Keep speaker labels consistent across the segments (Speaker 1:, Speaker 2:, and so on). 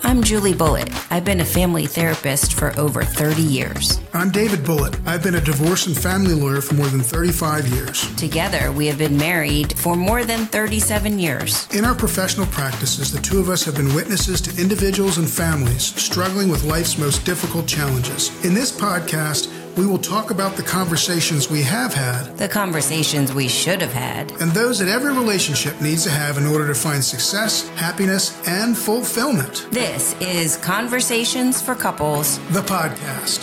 Speaker 1: I'm Julie Bullitt. I've been a family therapist for over 30 years.
Speaker 2: I'm David Bullitt. I've been a divorce and family lawyer for more than 35 years.
Speaker 1: Together, we have been married for more than 37 years.
Speaker 2: In our professional practices, the two of us have been witnesses to individuals and families struggling with life's most difficult challenges. In this podcast, we will talk about the conversations we have had,
Speaker 1: the conversations we should have had,
Speaker 2: and those that every relationship needs to have in order to find success, happiness, and fulfillment.
Speaker 1: This is Conversations for Couples,
Speaker 2: the podcast.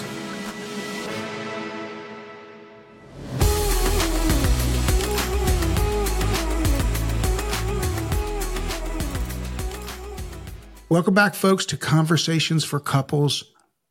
Speaker 2: Welcome back, folks, to Conversations for Couples,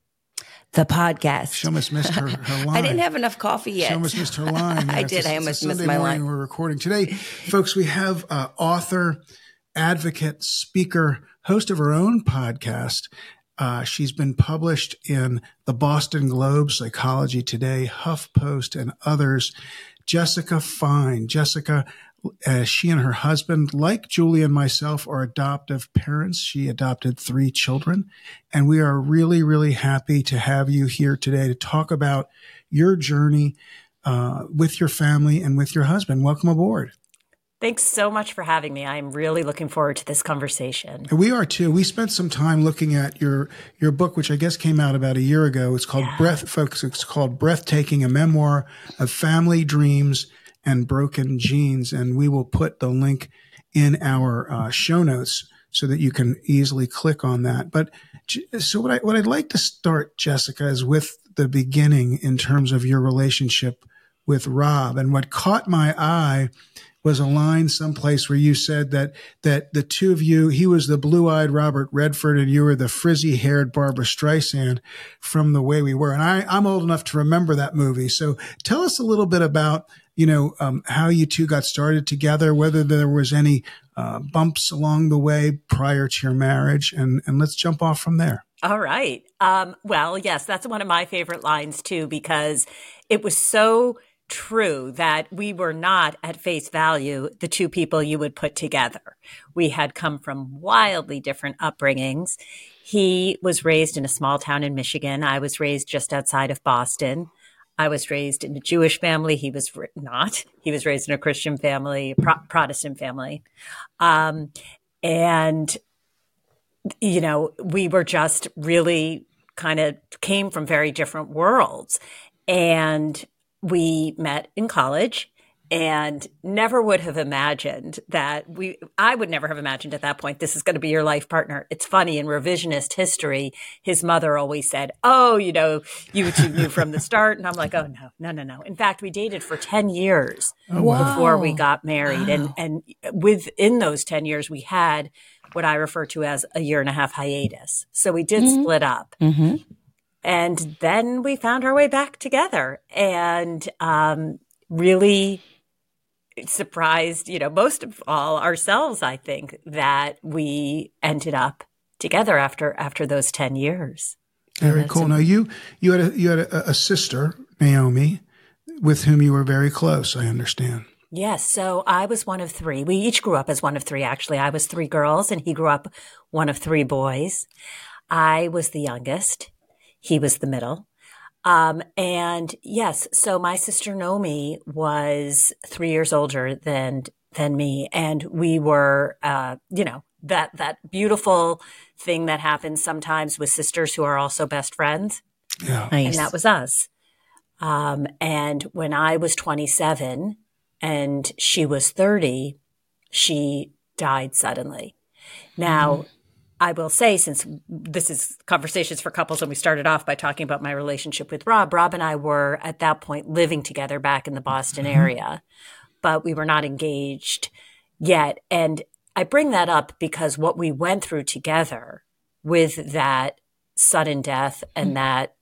Speaker 1: the podcast.
Speaker 2: She almost missed her line.
Speaker 1: I didn't have enough coffee yet.
Speaker 2: She almost missed her line.
Speaker 1: I did. I almost missed my line.
Speaker 2: We're recording today. Folks, we have author, advocate, speaker, host of her own podcast. She's been published in the Boston Globe, Psychology Today, HuffPost, and others. Jessica Fine. Jessica, she and her husband, like Julie and myself, are adoptive parents. She adopted 3 children. And we are really, really happy to have you here today to talk about your journey with your family and with your husband. Welcome aboard.
Speaker 3: Thanks so much for having me. I'm really looking forward to this conversation.
Speaker 2: We are too. We spent some time looking at your book, which I guess came out about a year ago. It's called It's called Breathtaking, a memoir of family dreams and broken genes. And we will put the link in our show notes so that you can easily click on that. But so what I'd like to start, Jessica, is with the beginning in terms of your relationship with Rob. And what caught my eye was a line someplace where you said that the two of you, he was the blue-eyed Robert Redford and you were the frizzy-haired Barbara Streisand from The Way We Were. And I'm old enough to remember that movie. So tell us a little bit about, how you two got started together, whether there was any bumps along the way prior to your marriage, and let's jump off from there.
Speaker 3: All right. Well, yes, that's one of my favorite lines too, because it was so true that we were not at face value the two people you would put together. We had come from wildly different upbringings. He was raised in a small town in Michigan. I was raised just outside of Boston. I was raised in a Jewish family. He was not. He was raised in a Christian family, Protestant family. And, we were just really kind of came from very different worlds. And we met in college and never would have imagined that I would never have imagined at that point, this is going to be your life partner. It's funny, in revisionist history, his mother always said, oh, you two knew from the start. And I'm like, oh, no. In fact, we dated for 10 years before we got married. Wow. And within those 10 years, we had what I refer to as a 1.5-year hiatus. So we did split up. Mm-hmm. And then we found our way back together and really surprised, most of all ourselves, I think, that we ended up together after those 10 years.
Speaker 2: Very cool. Now, you had a sister, Naomi, with whom you were very close, I understand.
Speaker 3: Yes. So I was one of 3. We each grew up as one of 3, actually. I was 3 girls and he grew up one of 3 boys. I was the youngest. He was the middle. And yes, so my sister Naomi was 3 years older than me. And we were, that beautiful thing that happens sometimes with sisters who are also best friends.
Speaker 2: Yeah.
Speaker 1: Nice.
Speaker 3: And that was us. And when I was 27 and she was 30, she died suddenly. Now, I will say, since this is Conversations for Couples, and we started off by talking about my relationship with Rob and I were at that point living together back in the Boston area, but we were not engaged yet. And I bring that up because what we went through together with that sudden death and that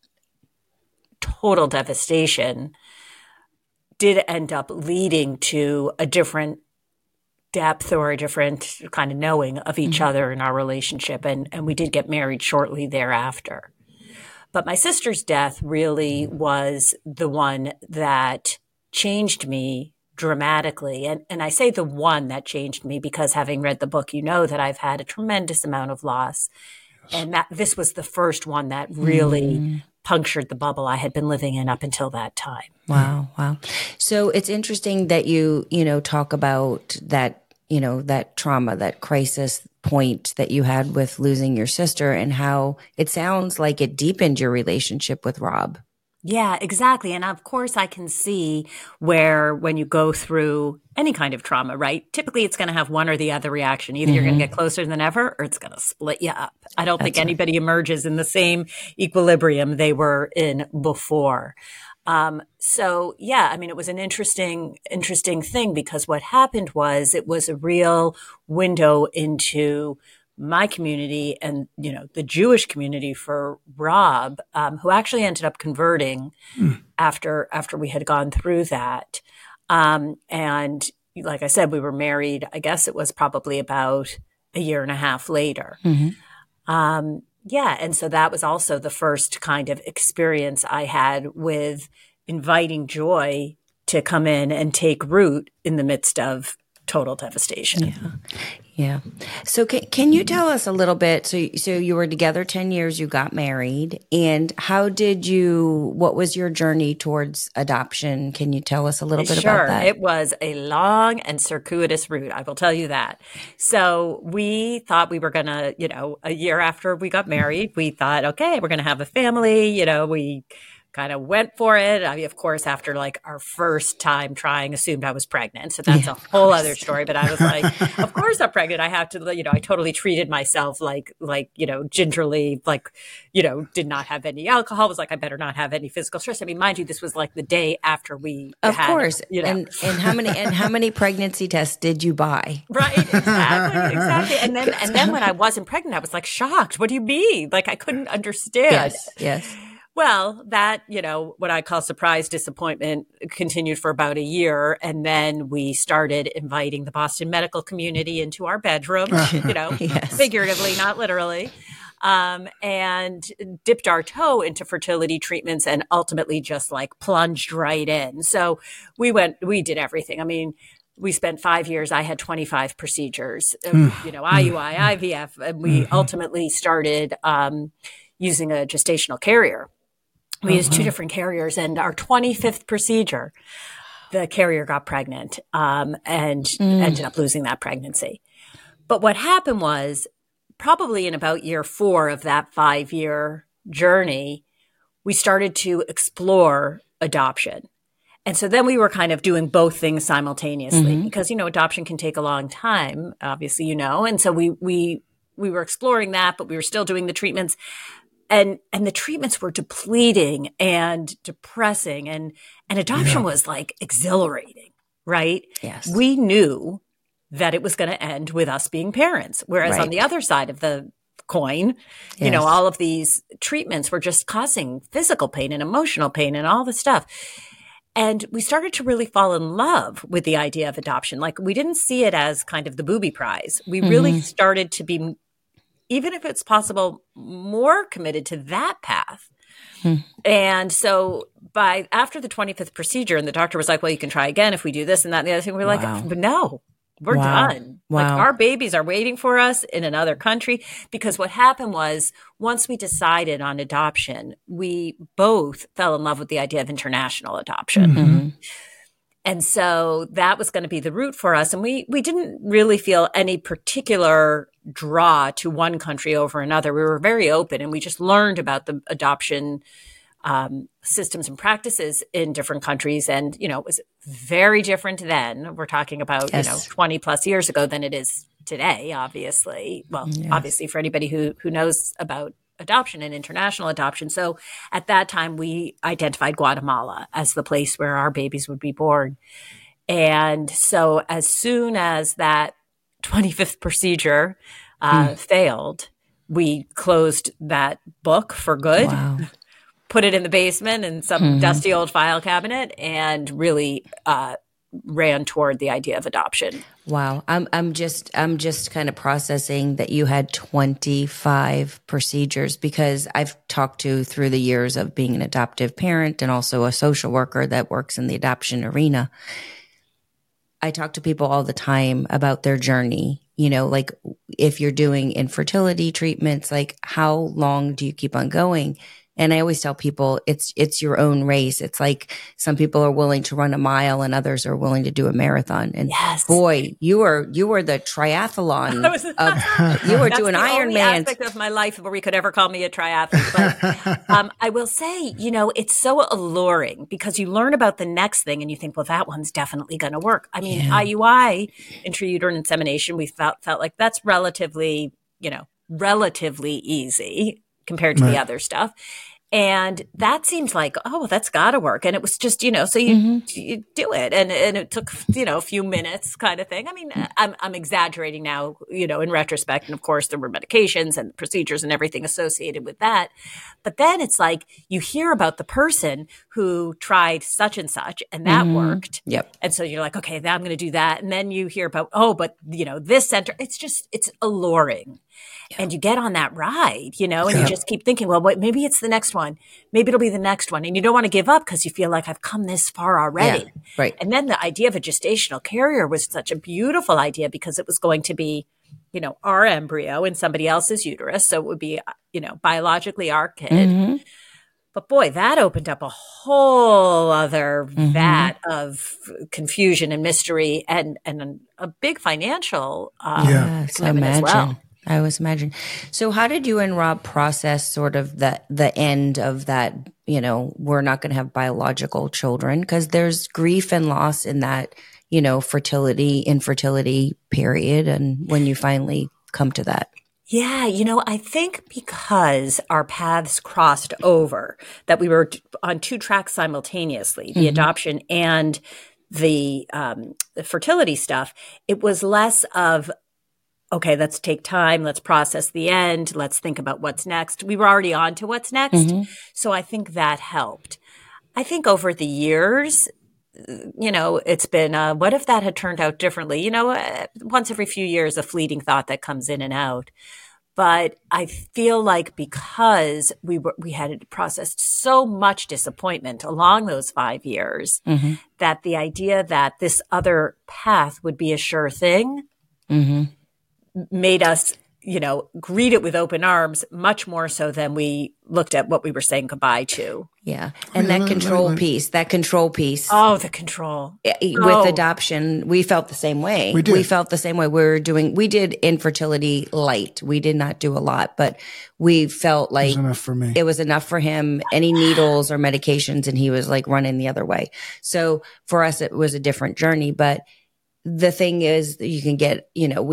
Speaker 3: total devastation did end up leading to a different depth or a different kind of knowing of each other in our relationship. And we did get married shortly thereafter. But my sister's death really was the one that changed me dramatically. And I say the one that changed me because having read the book, that I've had a tremendous amount of loss. And this was the first one that really punctured the bubble I had been living in up until that time.
Speaker 1: Wow. Wow. So it's interesting that you talk about that, that trauma, that crisis point that you had with losing your sister, and how it sounds like it deepened your relationship with Rob.
Speaker 3: Yeah, exactly. And of course, I can see where when you go through any kind of trauma, right? Typically, it's going to have one or the other reaction. Either you're going to get closer than ever, or it's going to split you up. I don't think anybody emerges in the same equilibrium they were in before. So yeah, I mean, it was an interesting thing, because what happened was it was a real window into my community and, the Jewish community for Rob, who actually ended up converting after we had gone through that. And like I said, we were married, I guess it was probably about a year and a half later. Yeah. And so that was also the first kind of experience I had with inviting joy to come in and take root in the midst of total devastation.
Speaker 1: Yeah. So can you tell us a little bit? So you were together 10 years, you got married, and what was your journey towards adoption? Can you tell us a little bit about that?
Speaker 3: Sure. It was a long and circuitous route, I will tell you that. So we thought we were going to, a year after we got married, we thought, okay, we're going to have a family. We kind of went for it. I mean, of course, after like our first time trying, assumed I was pregnant. So that's a whole other story. But I was like, of course I'm pregnant. I have to, I totally treated myself like, gingerly, did not have any alcohol. Was like, I better not have any physical stress. I mean, mind you, this was like the day after we
Speaker 1: Of course. And how many pregnancy tests did you buy?
Speaker 3: Right. Exactly. And then when I wasn't pregnant, I was like shocked. What do you mean? Like, I couldn't understand.
Speaker 1: Yes.
Speaker 3: Well, that, what I call surprise disappointment continued for about a year. And then we started inviting the Boston medical community into our bedroom, figuratively, not literally, and dipped our toe into fertility treatments and ultimately just like plunged right in. So we did everything. I mean, we spent 5 years. I had 25 procedures, IUI, IVF, and we ultimately started using a gestational carrier. We used 2 different carriers, and our 25th procedure, the carrier got pregnant and ended up losing that pregnancy. But what happened was, probably in about year 4 of that 5-year journey, we started to explore adoption. And so then we were kind of doing both things simultaneously because, adoption can take a long time, obviously, And so we were exploring that, but we were still doing the treatments. And the treatments were depleting and depressing, and adoption was like exhilarating, right?
Speaker 1: Yes.
Speaker 3: We knew that it was going to end with us being parents. Whereas on the other side of the coin, all of these treatments were just causing physical pain and emotional pain and all the stuff. And we started to really fall in love with the idea of adoption. Like, we didn't see it as kind of the booby prize. We really started to be, even if it's possible, more committed to that path. And so after the 25th procedure, and the doctor was like, well, you can try again if we do this and that and the other thing. We're like, but no, we're done. Like, our babies are waiting for us in another country. Because what happened was, once we decided on adoption, we both fell in love with the idea of international adoption. And so that was going to be the route for us. And we didn't really feel any particular draw to one country over another. We were very open, and we just learned about the adoption systems and practices in different countries. And, it was very different then. We're talking about, 20 plus years ago than it is today, obviously. Well, obviously for anybody who knows about adoption and international adoption. So at that time, we identified Guatemala as the place where our babies would be born. And so as soon as that 25th procedure failed, we closed that book for good, put it in the basement in some dusty old file cabinet, and really ran toward the idea of adoption.
Speaker 1: Wow. I'm just kind of processing that you had 25 procedures, because I've talked to, through the years of being an adoptive parent and also a social worker that works in the adoption arena, I talk to people all the time about their journey like if you're doing infertility treatments, like how long do you keep on going? And I always tell people it's your own race. It's like some people are willing to run a mile and others are willing to do a marathon. And
Speaker 3: yes.
Speaker 1: boy, you were the triathlon you were doing Ironman. That's the only
Speaker 3: aspect of my life where we could ever call me a triathlete. But I will say, it's so alluring because you learn about the next thing and you think, well, that one's definitely going to work. I mean, IUI, intrauterine insemination, we felt like that's relatively easy compared to the other stuff. And that seems like, oh, that's got to work. And it was just, so you do it. And it took, a few minutes kind of thing. I mean, I'm exaggerating now, in retrospect. And of course, there were medications and procedures and everything associated with that. But then it's like you hear about the person who tried such and such and that worked.
Speaker 1: Yep.
Speaker 3: And so you're like, okay, now I'm going to do that. And then you hear about, this center, it's alluring. And you get on that ride, and you just keep thinking, well, maybe it's the next one. Maybe it'll be the next one. And you don't want to give up because you feel like I've come this far already.
Speaker 1: Yeah, right.
Speaker 3: And then the idea of a gestational carrier was such a beautiful idea because it was going to be, our embryo in somebody else's uterus. So it would be, biologically our kid. Mm-hmm. But boy, that opened up a whole other vat of confusion and mystery and a big financial commitment as well.
Speaker 1: I always imagine. So how did you and Rob process sort of the end of that, we're not going to have biological children? Because there's grief and loss in that, infertility period. And when you finally come to that.
Speaker 3: Yeah, I think because our paths crossed over, that we were on two tracks simultaneously, the adoption and the fertility stuff, it was less of, okay, let's take time. Let's process the end. Let's think about what's next. We were already on to what's next. So I think that helped. I think over the years, it's been, what if that had turned out differently? Once every few years, a fleeting thought that comes in and out. But I feel like because we had processed so much disappointment along those 5 years, that the idea that this other path would be a sure thing, made us, greet it with open arms, much more so than we looked at what we were saying goodbye to.
Speaker 1: Yeah. And that control piece.
Speaker 3: Oh, the control.
Speaker 1: With adoption, we felt the same way. We felt the same way. We did infertility light. We did not do a lot, but we felt like
Speaker 2: it was enough for me.
Speaker 1: It was enough for him. Any needles or medications, and he was like running the other way. So for us, it was a different journey, but the thing is that you can get,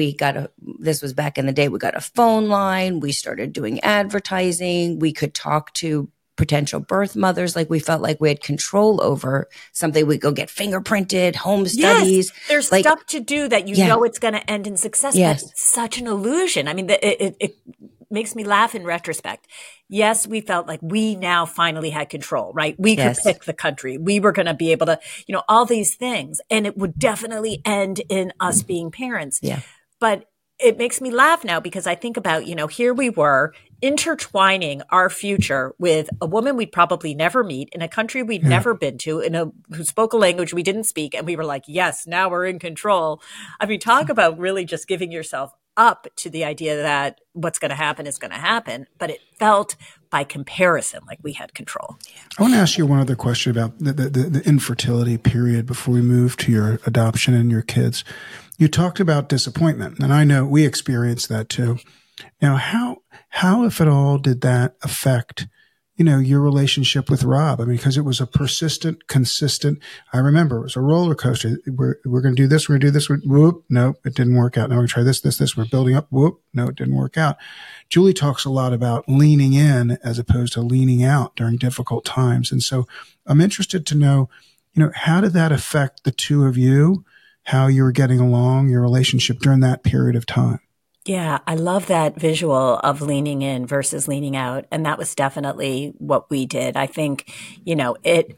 Speaker 1: this was back in the day, we got a phone line. We started doing advertising. We could talk to potential birth mothers. Like we felt like we had control over something. We go get fingerprinted, home studies.
Speaker 3: Yes, there's stuff to do that it's going to end in success.
Speaker 1: Yes.
Speaker 3: But it's such an illusion. I mean, it makes me laugh in retrospect. Yes, we felt like we now finally had control, right? We could pick the country. We were going to be able to, all these things. And it would definitely end in us being parents.
Speaker 1: Yeah.
Speaker 3: But it makes me laugh now because I think about, here we were intertwining our future with a woman we'd probably never meet in a country we'd never been to, who spoke a language we didn't speak. And we were like, yes, now we're in control. I mean, talk about really just giving yourself up to the idea that what's going to happen is going to happen. But it felt by comparison like we had control.
Speaker 2: I want to ask you one other question about the infertility period before we move to your adoption and your kids. You talked about disappointment, and I know we experienced that too. Now, how, if at all, did that affect, your relationship with Rob? I mean, because it was a persistent, consistent, I remember it was a roller coaster. We're going to do this. We're going to do this. Whoop. Nope. It didn't work out. Now we're going to try this. We're building up. Whoop. No, it didn't work out. Julie talks a lot about leaning in as opposed to leaning out during difficult times. And so I'm interested to know, how did that affect the two of you, how you were getting along, your relationship during that period of time?
Speaker 3: Yeah, I love that visual of leaning in versus leaning out. And that was definitely what we did. I think, it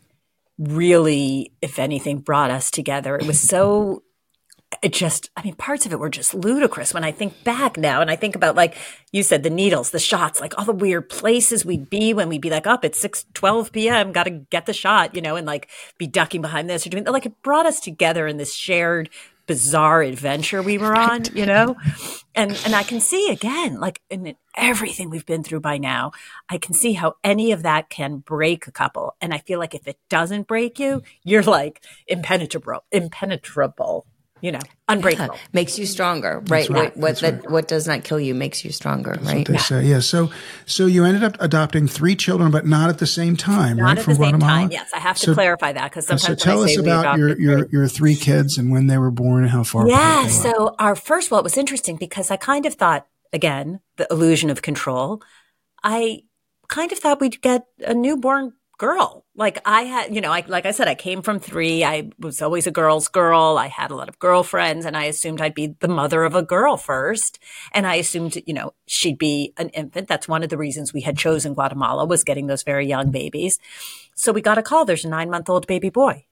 Speaker 3: really, if anything, brought us together. It was so, parts of it were just ludicrous when I think back now. And I think about, like you said, the needles, the shots, like all the weird places we'd be when we'd be like, up at 6:12 p.m., got to get the shot, and like be ducking behind this or doing, like it brought us together in this shared bizarre adventure we were on, you know? And I can see again, like in everything we've been through by now, I can see how any of that can break a couple. And I feel like if it doesn't break you, you're like impenetrable, you know, unbreakable.
Speaker 1: Yeah. Makes you stronger, right?
Speaker 2: right.
Speaker 1: What does not kill you makes you stronger,
Speaker 2: That's
Speaker 1: right?
Speaker 2: what they say. Yeah. So you ended up adopting 3 children, but not at the same time,
Speaker 3: Not
Speaker 2: right?
Speaker 3: at
Speaker 2: From
Speaker 3: the same
Speaker 2: Guatemala.
Speaker 3: time. Yes, I have to clarify that because sometimes
Speaker 2: So tell
Speaker 3: when I
Speaker 2: us
Speaker 3: say we
Speaker 2: about
Speaker 3: adopted
Speaker 2: your 3 kids and when they were born and how far apart
Speaker 3: Yeah.
Speaker 2: they were.
Speaker 3: So our first, well, it was interesting because I kind of thought, again, the illusion of control. I kind of thought we'd get a newborn girl. Like I had, you know, like I said, I came from 3. I was always a girl's girl. I had a lot of girlfriends and I assumed I'd be the mother of a girl first. And I assumed, you know, she'd be an infant. That's one of the reasons we had chosen Guatemala, was getting those very young babies. So we got a call. There's a 9-month-old baby boy.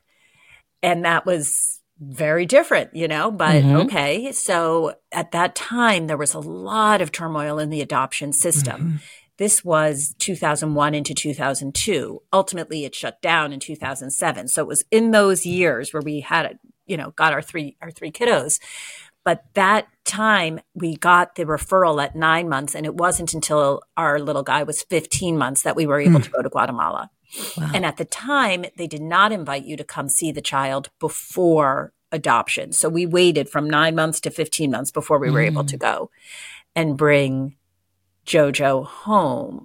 Speaker 3: And that was very different, you know, but okay. So at that time, there was a lot of turmoil in the adoption system. This was 2001 into 2002. Ultimately, it shut down in 2007. So it was in those years where we had, you know, got our three kiddos. But that time we got the referral at 9 months, and it wasn't until our little guy was 15 months that we were able to go to Guatemala. Wow. And at the time, they did not invite you to come see the child before adoption. So we waited from 9 months to 15 months before we were able to go and bring Jojo home.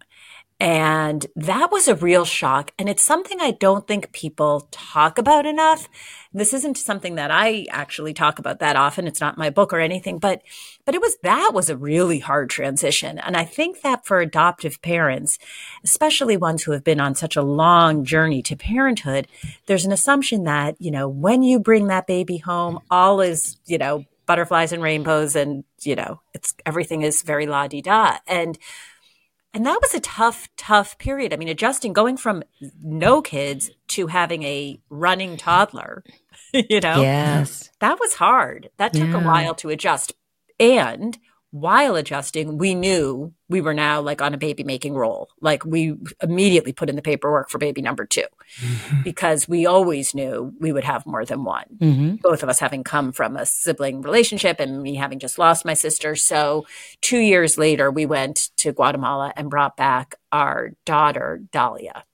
Speaker 3: And that was a real shock. And it's something I don't think people talk about enough. This isn't something that I actually talk about that often. It's not my book or anything, but that was a really hard transition. And I think that for adoptive parents, especially ones who have been on such a long journey to parenthood, there's an assumption that, you know, when you bring that baby home, all is, you know, butterflies and rainbows and, you know, everything is very la-di-da. And that was a tough period. I mean, going from no kids to having a running toddler, you know,
Speaker 1: Yes,
Speaker 3: that was hard. That took a while to adjust. And while adjusting, we knew we were now like on a baby making roll. Like we immediately put in the paperwork for baby number 2 because we always knew we would have more than one. Both of us having come from a sibling relationship and me having just lost my sister. So 2 years later, we went to Guatemala and brought back our daughter, Dahlia.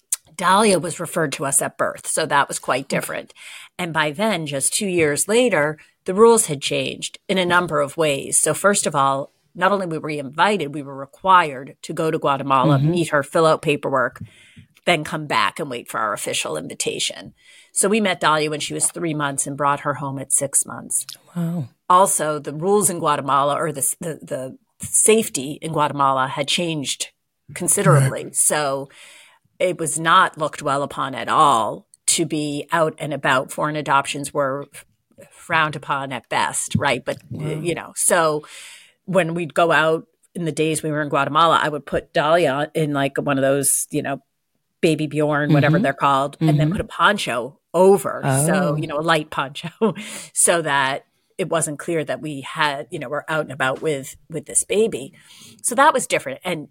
Speaker 3: Dahlia was referred to us at birth, so that was quite different. And by then, just 2 years later, the rules had changed in a number of ways. So first of all, not only were we invited, we were required to go to Guatemala, meet her, fill out paperwork, then come back and wait for our official invitation. So we met Dahlia when she was 3 months and brought her home at 6 months.
Speaker 1: Wow.
Speaker 3: Also, the rules in Guatemala, or the safety in Guatemala, had changed considerably. Right. So it was not looked well upon at all to be out and about. Foreign adoptions were frowned upon at best, right? But, you know, so when we'd go out in the days we were in Guatemala, I would put Dahlia in like one of those, you know, Baby Bjorn, whatever they're called, and then put a poncho over. So, you know, a light poncho so that it wasn't clear that we had, you know, we're out and about with this baby. So that was different. And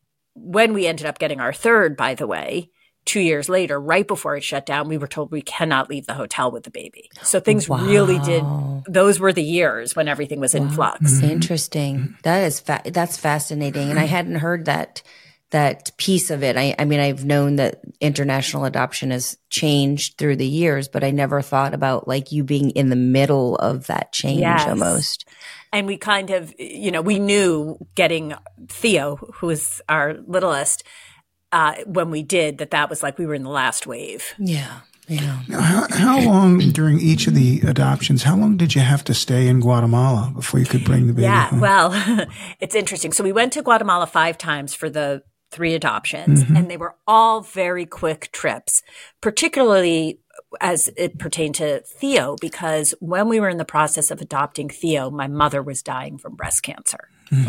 Speaker 3: when we ended up getting our third, by the way, 2 years later, right before it shut down, we were told we cannot leave the hotel with the baby. So things really did. Those were the years when everything was in flux.
Speaker 1: Interesting. That's fascinating. And I hadn't heard that piece of it. I mean, I've known that international adoption has changed through the years, but I never thought about like you being in the middle of that change almost.
Speaker 3: And we kind of, you know, we knew getting Theo, who was our littlest, when we did that was like we were in the last wave.
Speaker 1: Yeah. Yeah.
Speaker 2: Now, how long during each of the adoptions, how long did you have to stay in Guatemala before you could bring the baby home?
Speaker 3: Well, it's interesting. So we went to Guatemala 5 times for the 3 adoptions, and they were all very quick trips, particularly as it pertained to Theo, because when we were in the process of adopting Theo, my mother was dying from breast cancer.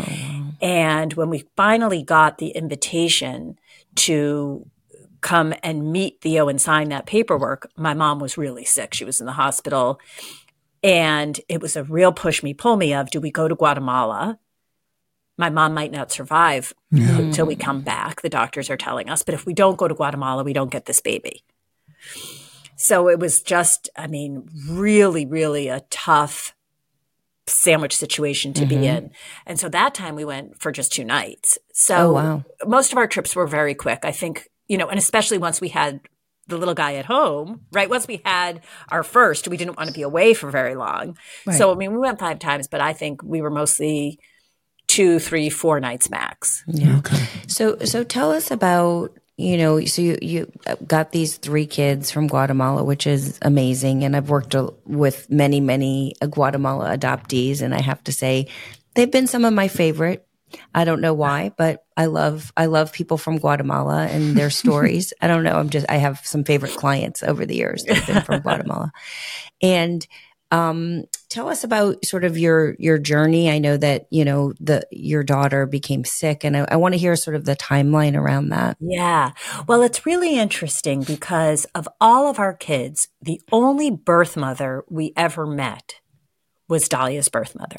Speaker 3: And when we finally got the invitation to come and meet Theo and sign that paperwork, my mom was really sick. She was in the hospital. And it was a real push me, pull me of, do we go to Guatemala? My mom might not survive until we come back, the doctors are telling us. But if we don't go to Guatemala, we don't get this baby. So it was just, really, really a tough sandwich situation to be in. And so that time we went for just 2 nights. So most of our trips were very quick. I think, and especially once we had the little guy at home, right? Once we had our first, we didn't want to be away for very long. Right. So, we went 5 times, but I think we were mostly 2, 3, 4 nights max.
Speaker 1: Yeah. Okay. So tell us about, so you got these 3 kids from Guatemala, which is amazing. And I've worked with many, many Guatemala adoptees. And I have to say, they've been some of my favorite. I don't know why, but I love people from Guatemala and their stories. I don't know. I have some favorite clients over the years that have been from Guatemala. And tell us about sort of your journey. I know that, your daughter became sick, and I want to hear sort of the timeline around that.
Speaker 3: Yeah. Well, it's really interesting because of all of our kids, the only birth mother we ever met was Dahlia's birth mother.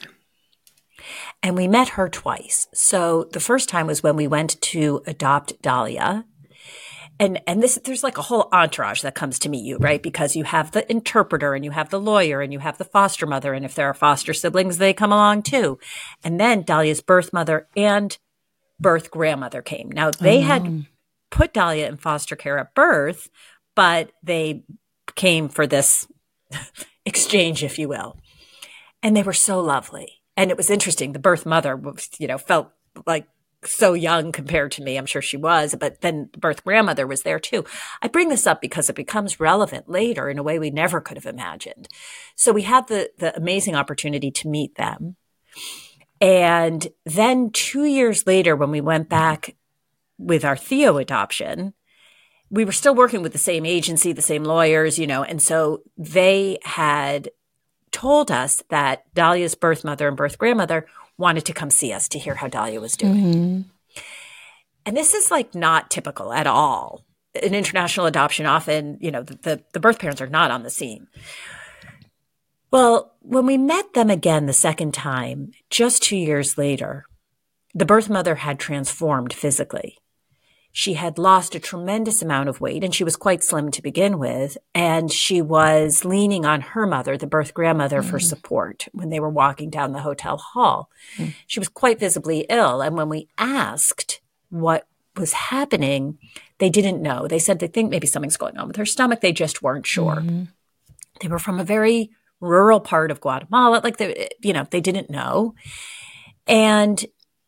Speaker 3: And we met her twice. So the first time was when we went to adopt Dahlia. And there's like a whole entourage that comes to meet you, right? Because you have the interpreter and you have the lawyer and you have the foster mother. And if there are foster siblings, they come along too. And then Dahlia's birth mother and birth grandmother came. Now they had put Dahlia in foster care at birth, but they came for this exchange, if you will. And they were so lovely. And it was interesting. The birth mother, felt like so young compared to me. I'm sure she was, but then the birth grandmother was there too. I bring this up because it becomes relevant later in a way we never could have imagined. So we had the amazing opportunity to meet them. And then 2 years later, when we went back with our Theo adoption, we were still working with the same agency, the same lawyers, and so they had told us that Dahlia's birth mother and birth grandmother wanted to come see us to hear how Dahlia was doing. And this is like not typical at all. In international adoption, often, the birth parents are not on the scene. Well, when we met them again the second time, just 2 years later, the birth mother had transformed physically. She had lost a tremendous amount of weight, and she was quite slim to begin with. And she was leaning on her mother, the birth grandmother, for support when they were walking down the hotel hall. She was quite visibly ill. And when we asked what was happening, they didn't know. They said they think maybe something's going on with her stomach. They just weren't sure. They were from a very rural part of Guatemala. They didn't know. And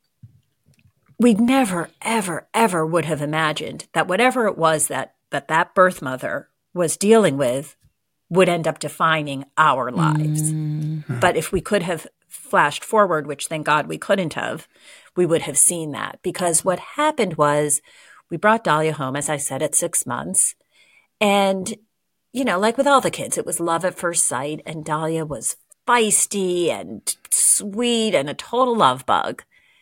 Speaker 3: we never, ever, ever would have imagined that whatever it was that birth mother was dealing with would end up defining our lives. But if we could have flashed forward, which thank God we couldn't have, we would have seen that. Because what happened was we brought Dahlia home, as I said, at 6 months. And, like with all the kids, it was love at first sight. And Dahlia was feisty and sweet and a total love bug.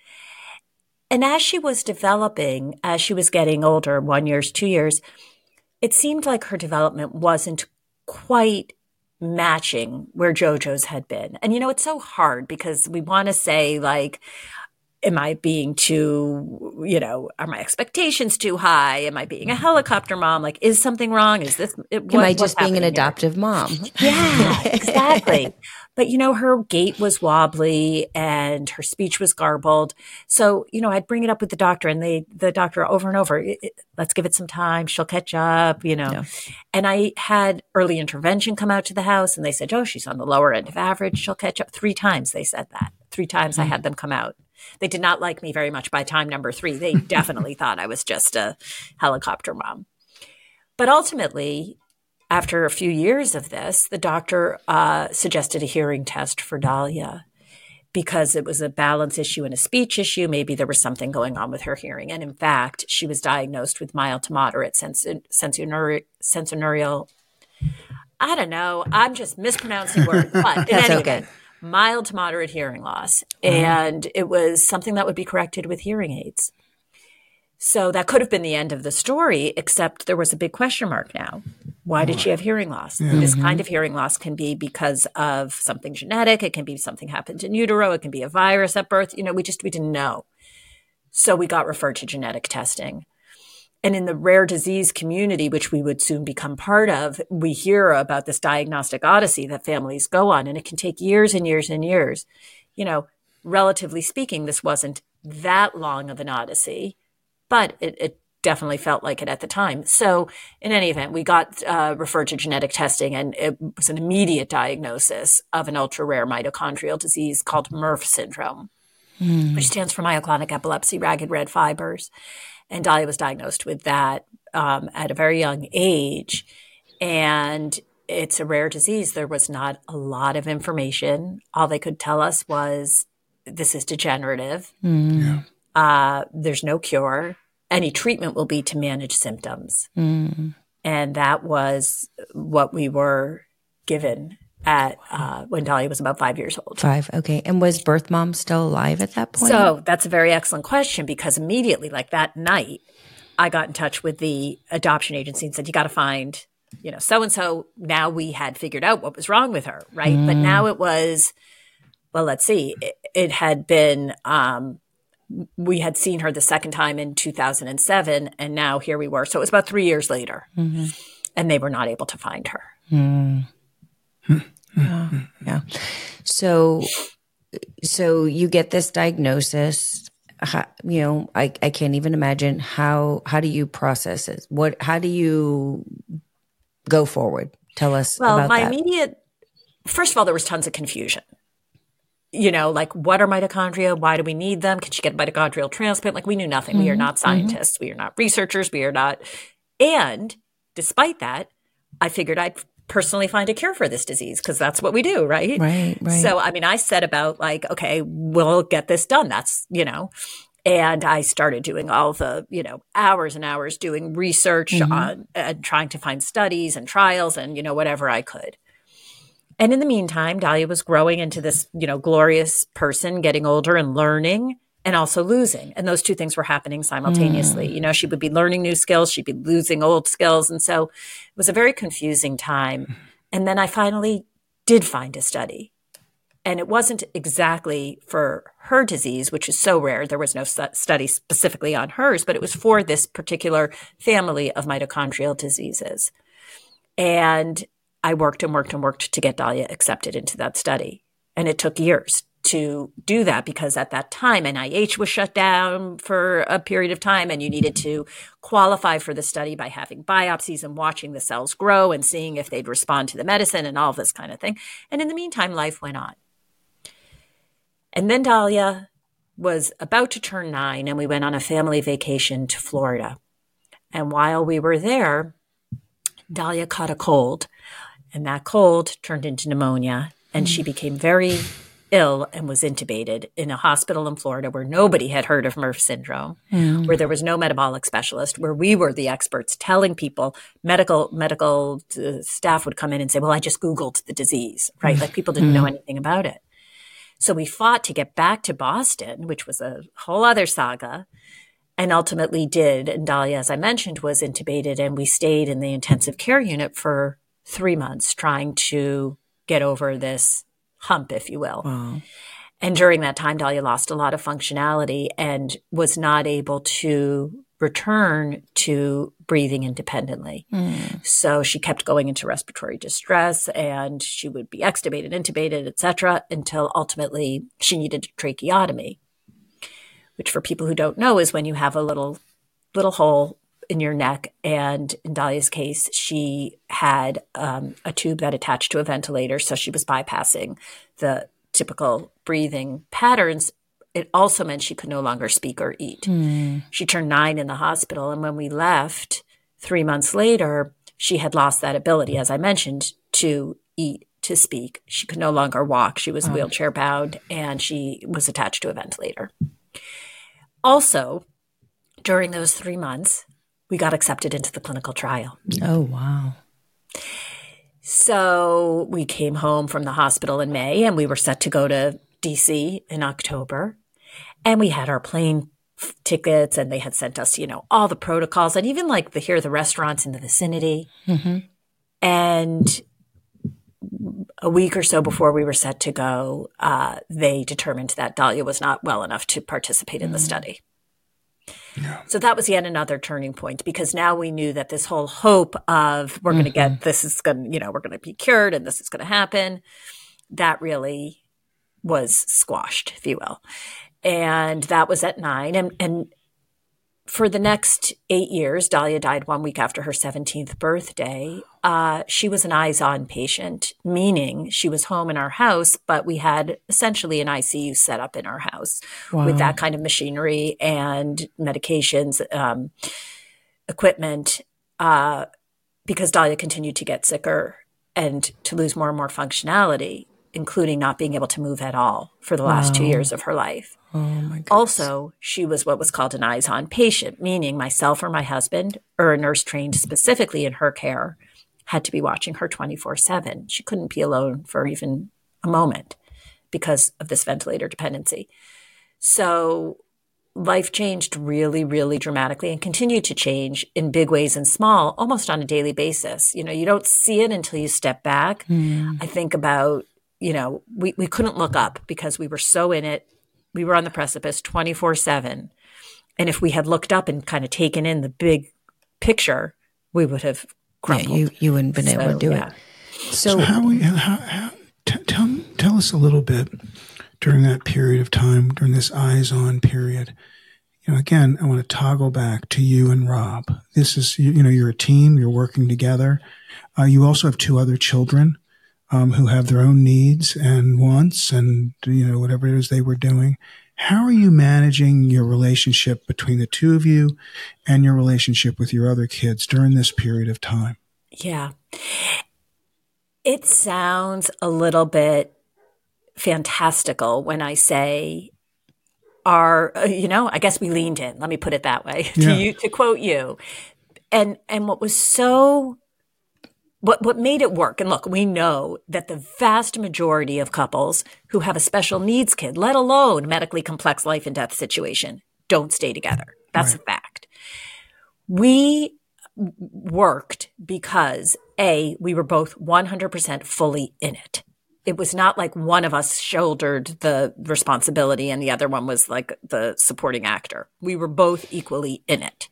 Speaker 3: And as she was developing, as she was getting older, 1 year, 2 years, it seemed like her development wasn't quite matching where JoJo's had been. And, it's so hard because we want to say, like, am I being too, are my expectations too high? Am I being a helicopter mom? Like, is something wrong? Is this,
Speaker 1: am I just being an adoptive mom?
Speaker 3: Yeah, exactly. But, her gait was wobbly and her speech was garbled. So, I'd bring it up with the doctor and the doctor over and over, let's give it some time. She'll catch up, No. And I had early intervention come out to the house and they said, oh, she's on the lower end of average. She'll catch up. 3 times they said that. 3 times I had them come out. They did not like me very much by time number 3. They definitely thought I was just a helicopter mom. But ultimately, after a few years of this, the doctor suggested a hearing test for Dahlia because it was a balance issue and a speech issue. Maybe there was something going on with her hearing. And in fact, she was diagnosed with mild to moderate sensorineural. I don't know. I'm just mispronouncing words. But in any event, mild to moderate hearing loss. And it was something that would be corrected with hearing aids. So that could have been the end of the story, except there was a big question mark now. Why did she have hearing loss? This kind of hearing loss can be because of something genetic. It can be something happened in utero. It can be a virus at birth. We didn't know. So we got referred to genetic testing. And in the rare disease community, which we would soon become part of, we hear about this diagnostic odyssey that families go on, and it can take years and years and years. You know, relatively speaking, this wasn't that long of an odyssey, but it definitely felt like it at the time. So in any event, we got referred to genetic testing, and it was an immediate diagnosis of an ultra-rare mitochondrial disease called Murph syndrome, which stands for myoclonic epilepsy, ragged red fibers. And Dahlia was diagnosed with that at a very young age. And it's a rare disease. There was not a lot of information. All they could tell us was this is degenerative. There's no cure. Any treatment will be to manage symptoms. And that was what we were given at when Dahlia was about 5 years old.
Speaker 1: 5, okay. And was birth mom still alive at that point?
Speaker 3: So that's a very excellent question, because immediately, like that night, I got in touch with the adoption agency and said, you got to find, you know, so-and-so. Now we had figured out what was wrong with her, right? But now it was, well, let's see. It had been, we had seen her the second time in 2007, and now here we were. So it was about 3 years later, and they were not able to find her.
Speaker 1: Yeah. So you get this diagnosis. You know, I can't even imagine how do you process it? How do you go forward? Tell us about that.
Speaker 3: First of all, there was tons of confusion. You know, like, what are mitochondria? Why do we need them? Can she get a mitochondrial transplant? Like, we knew nothing. We are not scientists. We are not researchers. We are not. And despite that, I figured I'd personally find a cure for this disease, because that's what we do, right?
Speaker 1: Right.
Speaker 3: So, I mean, I set about like, okay, we'll get this done. That's, you know, and I started doing all the, you know, hours and hours doing research on and trying to find studies and trials and, you know, whatever I could. And in the meantime, Dahlia was growing into this, you know, glorious person, getting older and learning, and also losing. And those two things were happening simultaneously. You know, she would be learning new skills, she'd be losing old skills. And so it was a very confusing time. And then I finally did find a study. And it wasn't exactly for her disease, which is so rare. There was no study specifically on hers, but it was for this particular family of mitochondrial diseases. And I worked and worked and worked to get Dahlia accepted into that study. And it took years to do that, because at that time, NIH was shut down for a period of time, and you needed to qualify for the study by having biopsies and watching the cells grow and seeing if they'd respond to the medicine and all this kind of thing. And in the meantime, life went on. And then Dahlia was about to turn 9, and we went on a family vacation to Florida. And while we were there, Dahlia caught a cold, and that cold turned into pneumonia, and she became very ill and was intubated in a hospital in Florida where nobody had heard of Murph syndrome, where there was no metabolic specialist, where we were the experts telling people. Medical staff would come in and say, well, I just Googled the disease, right? Like, people didn't know anything about it. So we fought to get back to Boston, which was a whole other saga, and ultimately did. And Dahlia, as I mentioned, was intubated, and we stayed in the intensive care unit for 3 months trying to get over this hump, if you will.
Speaker 1: Wow.
Speaker 3: And during that time, Dahlia lost a lot of functionality and was not able to return to breathing independently. So she kept going into respiratory distress, and she would be extubated, intubated, et cetera, until ultimately she needed a tracheotomy, which, for people who don't know, is when you have a little hole in your neck. And in Dahlia's case, she had a tube that attached to a ventilator. So she was bypassing the typical breathing patterns. It also meant she could no longer speak or eat. She turned 9 in the hospital. And when we left 3 months later, she had lost that ability, as I mentioned, to eat, to speak. She could no longer walk. She was wheelchair bound, and she was attached to a ventilator. Also, during those 3 months, we got accepted into the clinical trial.
Speaker 1: Oh, wow.
Speaker 3: So we came home from the hospital in May, and we were set to go to DC in October. And we had our plane tickets, and they had sent us, you know, all the protocols, and even like the restaurants in the vicinity. And a week or so before we were set to go, they determined that Dahlia was not well enough to participate in the study.
Speaker 2: Yeah.
Speaker 3: So that was yet another turning point, because now we knew that this whole hope of we're going to get, this is going to, we're going to be cured and this is going to happen, that really was squashed, if you will. And that was at 9. And for the next 8 years, Dahlia died 1 week after her 17th birthday. She was an eyes-on patient, meaning she was home in our house, but we had essentially an ICU set up in our house with that kind of machinery and medications, equipment, because Dahlia continued to get sicker and to lose more and more functionality, including not being able to move at all for the last 2 years of her life.
Speaker 1: Oh my goodness.
Speaker 3: Also, she was what was called an eyes-on patient, meaning myself or my husband or a nurse trained specifically in her care had to be watching her 24/7. She couldn't be alone for even a moment because of this ventilator dependency. So life changed really, really dramatically and continued to change in big ways and small, almost on a daily basis. You don't see it until you step back. I think about, we couldn't look up because we were so in it. We were on the precipice 24/7. And if we had looked up and kind of taken in the big picture, we would have crumbled.
Speaker 1: Yeah, you wouldn't have been able to do it.
Speaker 2: So tell us a little bit during that period of time, during this eyes-on period. Again, I want to toggle back to you and Rob. This is, you're a team, you're working together. You also have 2 other children who have their own needs and wants and, whatever it is they were doing. How are you managing your relationship between the 2 of you and your relationship with your other kids during this period of time?
Speaker 3: Yeah. It sounds a little bit fantastical when I say I guess we leaned in. Let me put it that way, to quote you. And what was what made it work, and look, we know that the vast majority of couples who have a special needs kid, let alone medically complex life and death situation, don't stay together. That's a fact. We worked because we were both 100% fully in it. It was not like one of us shouldered the responsibility and the other one was like the supporting actor. We were both equally in it.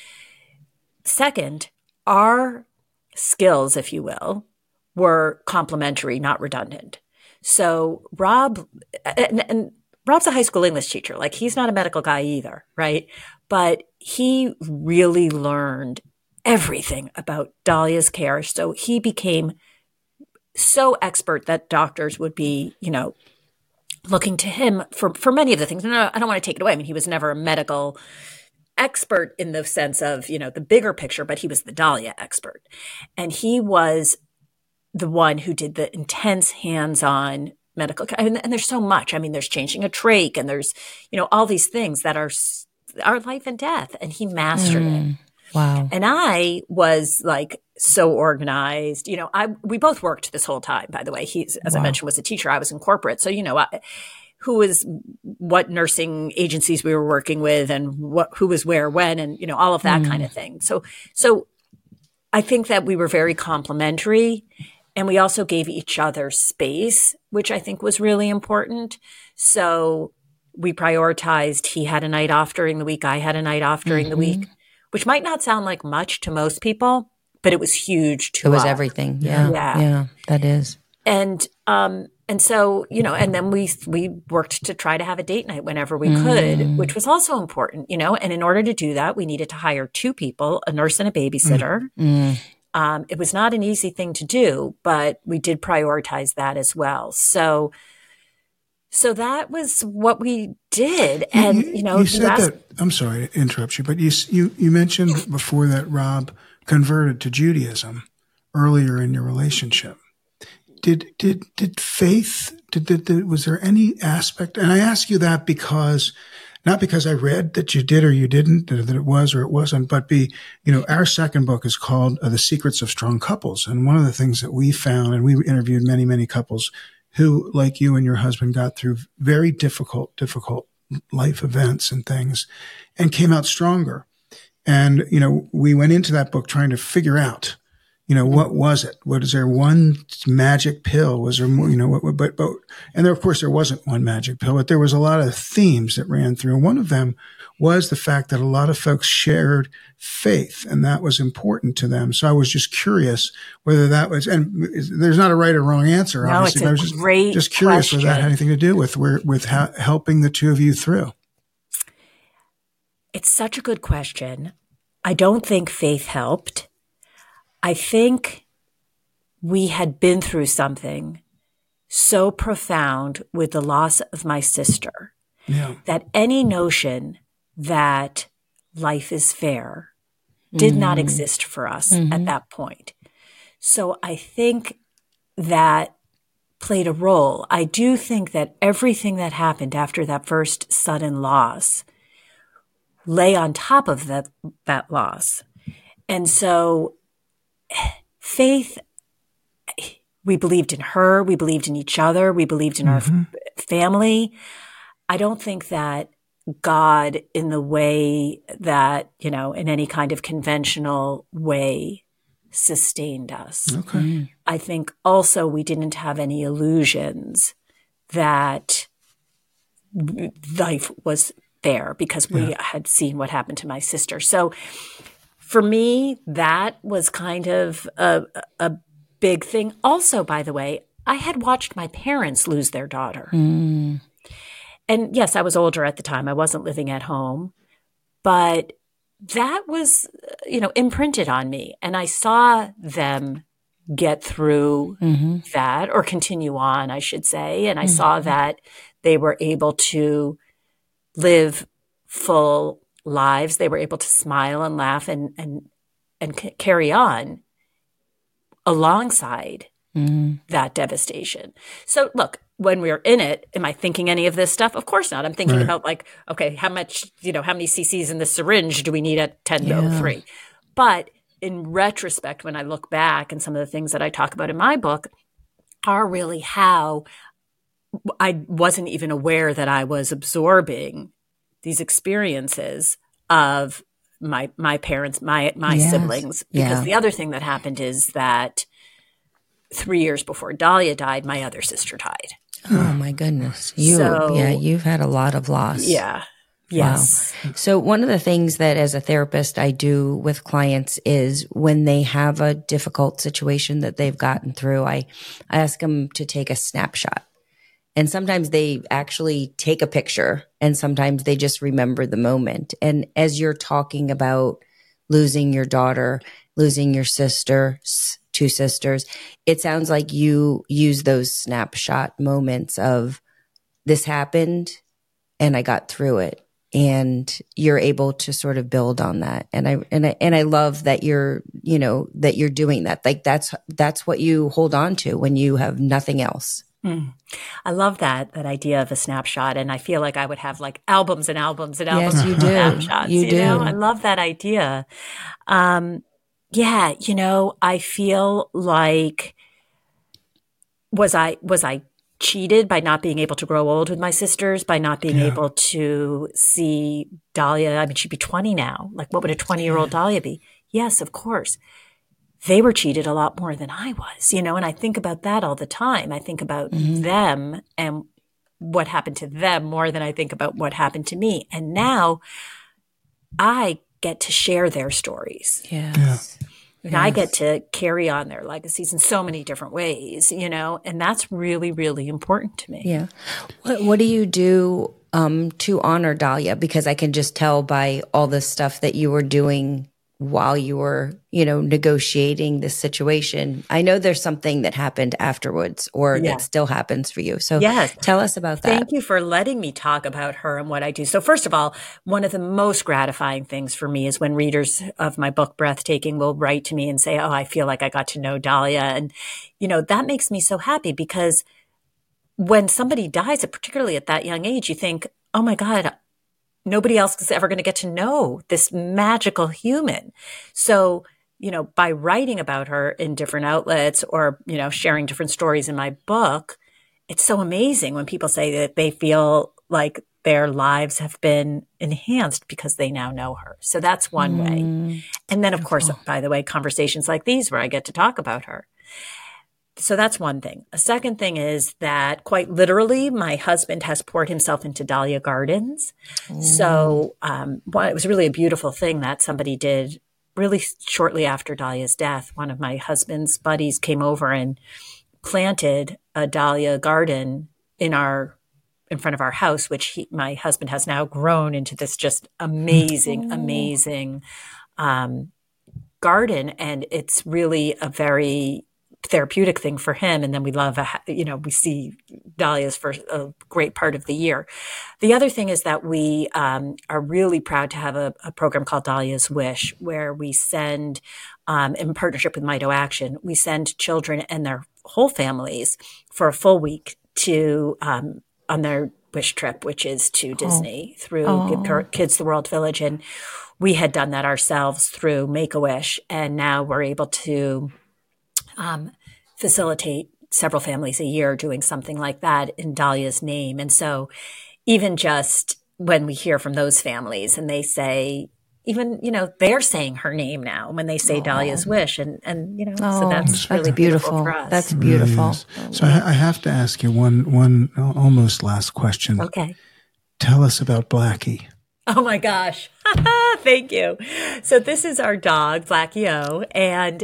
Speaker 3: Second, our skills, if you will, were complementary, not redundant. So Rob, and Rob's a high school English teacher. Like, he's not a medical guy either, right? But he really learned everything about Dahlia's care. So he became so expert that doctors would be, looking to him for many of the things. And I don't want to take it away. I mean, he was never a medical expert in the sense of, the bigger picture, but he was the Dahlia expert. And he was the one who did the intense hands-on medical care. And there's so much. I mean, there's changing a trach and there's, all these things that are life and death. And he mastered it.
Speaker 1: Wow.
Speaker 3: And I was like so organized. We both worked this whole time, by the way. He's, as I mentioned, was a teacher. I was in corporate. So, who was what nursing agencies we were working with and who was where, when, and, all of that kind of thing. So I think that we were very complementary, and we also gave each other space, which I think was really important. So we prioritized, he had a night off during the week. I had a night off during the week, which might not sound like much to most people, but it was huge to us.
Speaker 1: It was everything. Yeah, that is.
Speaker 3: And so, and then we worked to try to have a date night whenever we could, which was also important, and in order to do that, we needed to hire 2 people, a nurse and a babysitter. It was not an easy thing to do, but we did prioritize that as well. So that was what we did. And,
Speaker 2: you said that, I'm sorry to interrupt you, but you mentioned before that Rob converted to Judaism earlier in your relationship. Did faith, was there any aspect, and I ask you that because, not because I read that you did or you didn't, that it was or it wasn't, but our second book is called The Secrets of Strong Couples. And one of the things that we found, and we interviewed many, many couples who, like you and your husband, got through very difficult life events and things and came out stronger. And, we went into that book trying to figure out, what was it? Was there one magic pill? Was there more, but, and there, of course, there wasn't one magic pill, but there was a lot of themes that ran through. And one of them was the fact that a lot of folks shared faith, and that was important to them. So I was just curious whether that was, and there's not a right or wrong answer, obviously.
Speaker 3: No, it's a great
Speaker 2: just curious
Speaker 3: question.
Speaker 2: whether that had anything to do with helping the two of you through.
Speaker 3: It's such a good question. I don't think faith helped. I think we had been through something so profound with the loss of my sister that any notion that life is fair did not exist for us at that point. So I think that played a role. I do think that everything that happened after that first sudden loss lay on top of that loss. And so faith, we believed in her, we believed in each other, we believed in our family. I don't think that God, in the way that, in any kind of conventional way, sustained us.
Speaker 2: Okay.
Speaker 3: I think also we didn't have any illusions that life was fair because we had seen what happened to my sister. So for me, that was kind of a big thing. Also, by the way, I had watched my parents lose their daughter. And yes, I was older at the time. I wasn't living at home. But that was, imprinted on me. And I saw them get through that, or continue on, I should say. And I saw that they were able to live full lives. They were able to smile and laugh and carry on alongside that devastation. So look, when we're in it, am I thinking any of this stuff? Of course not. I'm thinking about okay, how much, how many cc's in the syringe do we need at 10:03? But in retrospect, when I look back, and some of the things that I talk about in my book are really how I wasn't even aware that I was absorbing these experiences of my parents, my siblings. Because the other thing that happened is that 3 years before Dahlia died, my other sister died.
Speaker 1: Oh my goodness. You've had a lot of loss.
Speaker 3: Yeah. Yes.
Speaker 1: Wow. So one of the things that as a therapist I do with clients is when they have a difficult situation that they've gotten through, I ask them to take a snapshot. And sometimes they actually take a picture, and sometimes they just remember the moment. And as you're talking about losing your daughter, losing your sister, two sisters, it sounds like you use those snapshot moments of this happened and I got through it. And you're able to sort of build on that. And I love that you're doing that. Like that's what you hold on to when you have nothing else.
Speaker 3: I love that idea of a snapshot. And I feel like I would have like albums and albums and albums
Speaker 1: of
Speaker 3: snapshots.
Speaker 1: You do.
Speaker 3: I love that idea. I feel like was I cheated by not being able to grow old with my sisters, by not being able to see Dahlia? I mean, she'd be 20 now. Like, what would a 20-year-old Dahlia be? Yes, of course. They were cheated a lot more than I was, and I think about that all the time. I think about them and what happened to them more than I think about what happened to me. And now I get to share their stories.
Speaker 1: Yes.
Speaker 3: And I get to carry on their legacies in so many different ways, and that's really, really important to me.
Speaker 1: Yeah. What do you do to honor Dahlia? Because I can just tell by all the stuff that you were doing while you were, negotiating this situation. I know there's something that happened afterwards or that still happens for you. So tell us about that.
Speaker 3: Thank you for letting me talk about her and what I do. So first of all, one of the most gratifying things for me is when readers of my book, Breathtaking, will write to me and say, oh, I feel like I got to know Dahlia. And, that makes me so happy because when somebody dies, particularly at that young age, you think, oh my God, nobody else is ever going to get to know this magical human. So, by writing about her in different outlets or, sharing different stories in my book, it's so amazing when people say that they feel like their lives have been enhanced because they now know her. So that's one way. And then, of course, by the way, conversations like these where I get to talk about her. So that's one thing. A second thing is that quite literally, my husband has poured himself into Dahlia Gardens. So it was really a beautiful thing that somebody did really shortly after Dahlia's death. One of my husband's buddies came over and planted a Dahlia garden in front of our house, which my husband has now grown into this just amazing garden. And it's really a very therapeutic thing for him. And then we love, we see dahlias for a great part of the year. The other thing is that we are really proud to have a program called Dahlia's Wish, where we send, in partnership with Mito Action, we send children and their whole families for a full week to on their wish trip, which is to Disney through Give Kids the World Village. And we had done that ourselves through Make-A-Wish. And now we're able to facilitate several families a year doing something like that in Dahlia's name. And so even just when we hear from those families and they say, even, they're saying her name now when they say Dahlia's Wish. And so that's really beautiful for us.
Speaker 1: That's beautiful.
Speaker 2: Really so I have to ask you one almost last question.
Speaker 3: Okay.
Speaker 2: Tell us about Blackie.
Speaker 3: Oh my gosh. Thank you. So this is our dog, Blackie-O. And,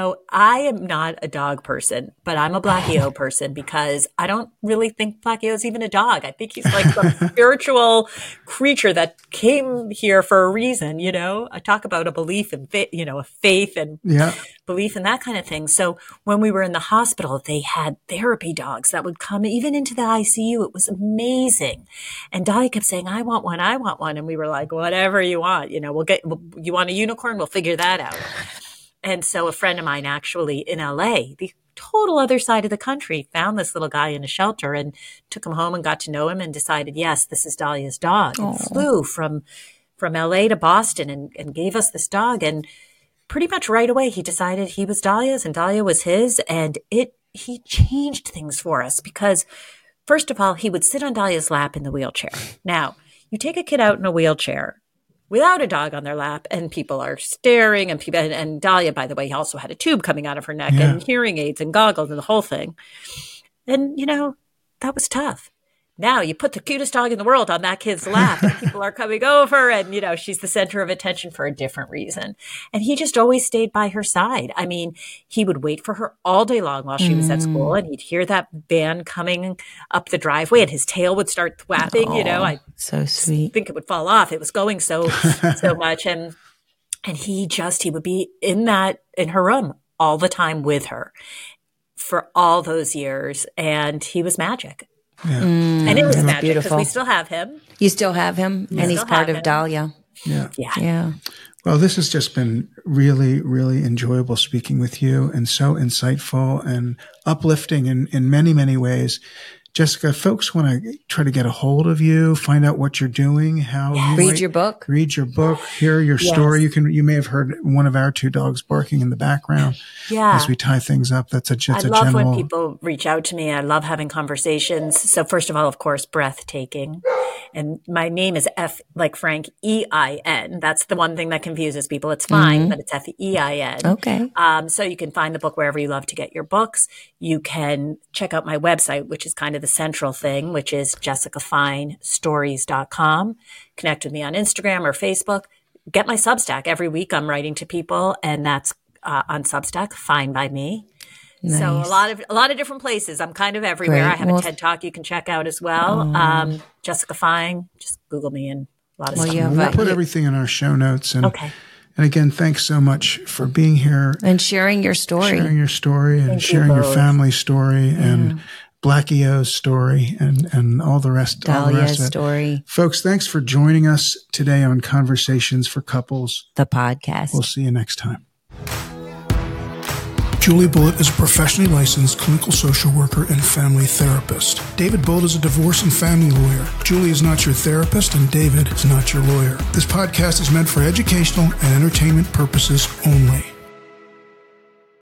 Speaker 3: I am not a dog person, but I'm a Blackie-O person because I don't really think Blackie-O is even a dog. I think he's like some spiritual creature that came here for a reason, I talk about a belief in a faith and belief in that kind of thing. So when we were in the hospital, they had therapy dogs that would come even into the ICU. It was amazing. And Dahlia kept saying, I want one. And we were like, whatever you want, you want a unicorn? We'll figure that out. And so a friend of mine actually in LA, the total other side of the country, found this little guy in a shelter and took him home and got to know him and decided, yes, this is Dahlia's dog. And flew from LA to Boston and gave us this dog. And pretty much right away, he decided he was Dahlia's and Dahlia was his. And he changed things for us because first of all, he would sit on Dahlia's lap in the wheelchair. Now, you take a kid out in a wheelchair without a dog on their lap and people are staring and Dahlia, by the way, also had a tube coming out of her neck and hearing aids and goggles and the whole thing. And, that was tough. Now you put the cutest dog in the world on that kid's lap and people are coming over and, she's the center of attention for a different reason. And he just always stayed by her side. I mean, he would wait for her all day long while she was at school and he'd hear that van coming up the driveway and his tail would start thwapping, I
Speaker 1: so sweet.
Speaker 3: Think it would fall off. It was going so much. And he would be in her room all the time with her for all those years. And he was magic.
Speaker 2: Yeah.
Speaker 3: And it was magic because we still have him.
Speaker 1: You still have him, and he's part of Dahlia.
Speaker 2: Yeah. Well, this has just been really, really enjoyable speaking with you and so insightful and uplifting in many, many ways. Jessica, folks want to try to get a hold of you, find out what you're doing, how you
Speaker 1: read your book,
Speaker 2: hear your story. You may have heard one of our two dogs barking in the background as we tie things up. That's I
Speaker 3: love when people reach out to me. I love having conversations. So first of all, of course, breathtaking. And my name is F like Frank, E-I-N. That's the one thing that confuses people. It's fine, but it's F-E-I-N.
Speaker 1: Okay.
Speaker 3: So you can find the book wherever you love to get your books. You can check out my website, which is kind of the central thing, which is jessicafinestories.com. Connect with me on Instagram or Facebook. Get my Substack. Every week I'm writing to people, and that's on Substack, Fine by Me. Nice. So a lot of different places. I'm kind of everywhere. Great. I have a TED Talk you can check out as well. Jessica Fine. Just Google me and a lot of stuff.
Speaker 2: We'll put everything in our show notes. And, and again, thanks so much for being here.
Speaker 1: And sharing your story.
Speaker 2: And sharing your family story and Blackie-O's story and all the rest.
Speaker 1: Dahlia's story.
Speaker 2: Folks, thanks for joining us today on Conversations for Couples,
Speaker 1: the podcast.
Speaker 2: We'll see you next time.
Speaker 4: Julie Bullitt is a professionally licensed clinical social worker and family therapist. David Bullitt is a divorce and family lawyer. Julie is not your therapist, and David is not your lawyer. This podcast is meant for educational and entertainment purposes only.